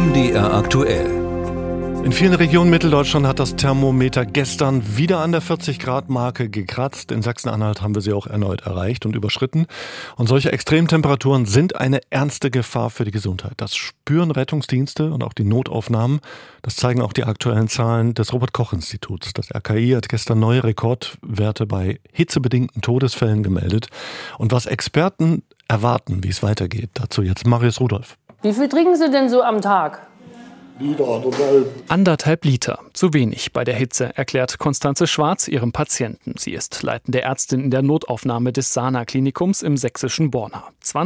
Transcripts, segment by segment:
MDR aktuell. In vielen Regionen Mitteldeutschland hat das Thermometer gestern wieder an der 40-Grad-Marke gekratzt. In Sachsen-Anhalt haben wir sie auch erneut erreicht und überschritten. Und solche Extremtemperaturen sind eine ernste Gefahr für die Gesundheit. Das spüren Rettungsdienste und auch die Notaufnahmen. Das zeigen auch die aktuellen Zahlen des Robert-Koch-Instituts. Das RKI hat gestern neue Rekordwerte bei hitzebedingten Todesfällen gemeldet. Und was Experten erwarten, wie es weitergeht, dazu jetzt Marius Rudolph. Wie viel trinken Sie denn so am Tag? Liter, 1,5 Liter. Zu wenig bei der Hitze, erklärt Konstanze Schwarz ihrem Patienten. Sie ist leitende Ärztin in der Notaufnahme des Sana-Klinikums im sächsischen Borna.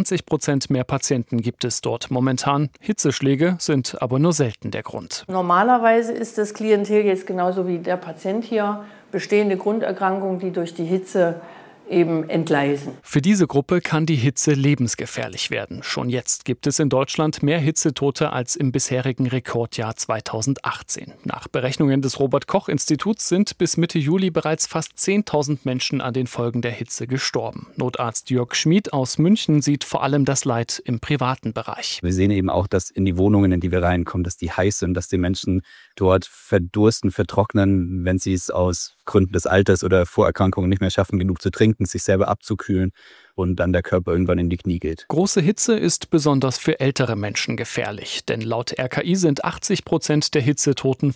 20% mehr Patienten gibt es dort momentan. Hitzeschläge sind aber nur selten der Grund. Normalerweise ist das Klientel jetzt genauso wie der Patient hier bestehende Grunderkrankungen, die durch die Hitze eben entgleisen. Für diese Gruppe kann die Hitze lebensgefährlich werden. Schon jetzt gibt es in Deutschland mehr Hitzetote als im bisherigen Rekordjahr 2018. Nach Berechnungen des Robert-Koch-Instituts sind bis Mitte Juli bereits fast 10.000 Menschen an den Folgen der Hitze gestorben. Notarzt Jörg Schmid aus München sieht vor allem das Leid im privaten Bereich. Wir sehen eben auch, dass in die Wohnungen, in die wir reinkommen, dass die heiß sind, dass die Menschen dort verdursten, vertrocknen, wenn sie es aus Gründen des Alters oder Vorerkrankungen nicht mehr schaffen, genug zu trinken, sich selber abzukühlen und dann der Körper irgendwann in die Knie geht. Große Hitze ist besonders für ältere Menschen gefährlich, denn laut RKI sind 80% der Hitzetoten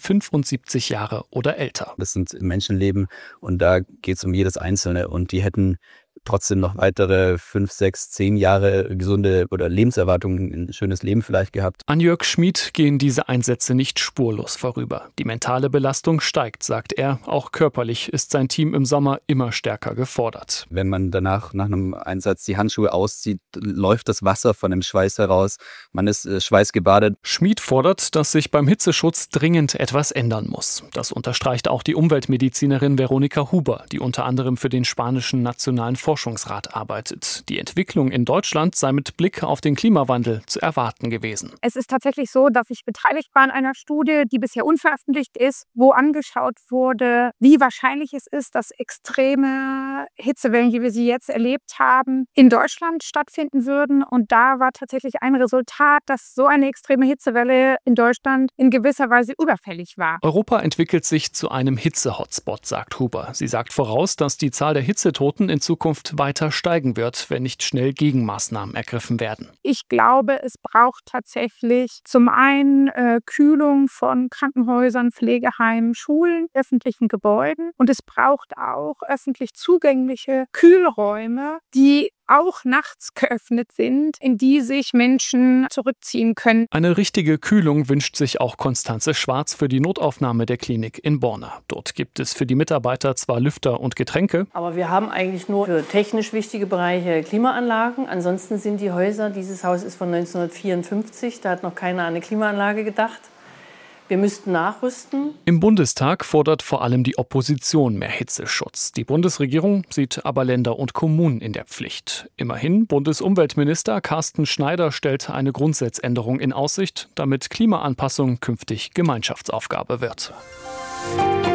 75 Jahre oder älter. Das sind Menschenleben und da geht es um jedes Einzelne und die hätten trotzdem noch weitere 5, 6, 10 Jahre gesunde oder Lebenserwartung, ein schönes Leben vielleicht gehabt. An Jörg Schmid gehen diese Einsätze nicht spurlos vorüber. Die mentale Belastung steigt, sagt er. Auch körperlich ist sein Team im Sommer immer stärker gefordert. Wenn man danach nach einem Einsatz die Handschuhe auszieht, läuft das Wasser von dem Schweiß heraus. Man ist schweißgebadet. Schmid fordert, dass sich beim Hitzeschutz dringend etwas ändern muss. Das unterstreicht auch die Umweltmedizinerin Veronika Huber, die unter anderem für den spanischen Nationalen Forschungsrat arbeitet. Die Entwicklung in Deutschland sei mit Blick auf den Klimawandel zu erwarten gewesen. Es ist tatsächlich so, dass ich beteiligt war an einer Studie, die bisher unveröffentlicht ist, wo angeschaut wurde, wie wahrscheinlich es ist, dass extreme Hitzewellen, wie wir sie jetzt erlebt haben, in Deutschland stattfinden würden. Und da war tatsächlich ein Resultat, dass so eine extreme Hitzewelle in Deutschland in gewisser Weise überfällig war. Europa entwickelt sich zu einem Hitze-Hotspot, sagt Huber. Sie sagt voraus, dass die Zahl der Hitzetoten in Zukunft weiter steigen wird, wenn nicht schnell Gegenmaßnahmen ergriffen werden. Ich glaube, es braucht tatsächlich zum einen Kühlung von Krankenhäusern, Pflegeheimen, Schulen, öffentlichen Gebäuden. Und es braucht auch öffentlich zugängliche Kühlräume, die auch nachts geöffnet sind, in die sich Menschen zurückziehen können. Eine richtige Kühlung wünscht sich auch Konstanze Schwarz für die Notaufnahme der Klinik in Borna. Dort gibt es für die Mitarbeiter zwar Lüfter und Getränke, Aber wir haben eigentlich nur für technisch wichtige Bereiche Klimaanlagen. Ansonsten sind die Häuser, dieses Haus ist von 1954, da hat noch keiner an eine Klimaanlage gedacht. Wir müssten nachrüsten. Im Bundestag fordert vor allem die Opposition mehr Hitzeschutz. Die Bundesregierung sieht aber Länder und Kommunen in der Pflicht. Immerhin, Bundesumweltminister Carsten Schneider stellt eine Grundsatzänderung in Aussicht, damit Klimaanpassung künftig Gemeinschaftsaufgabe wird.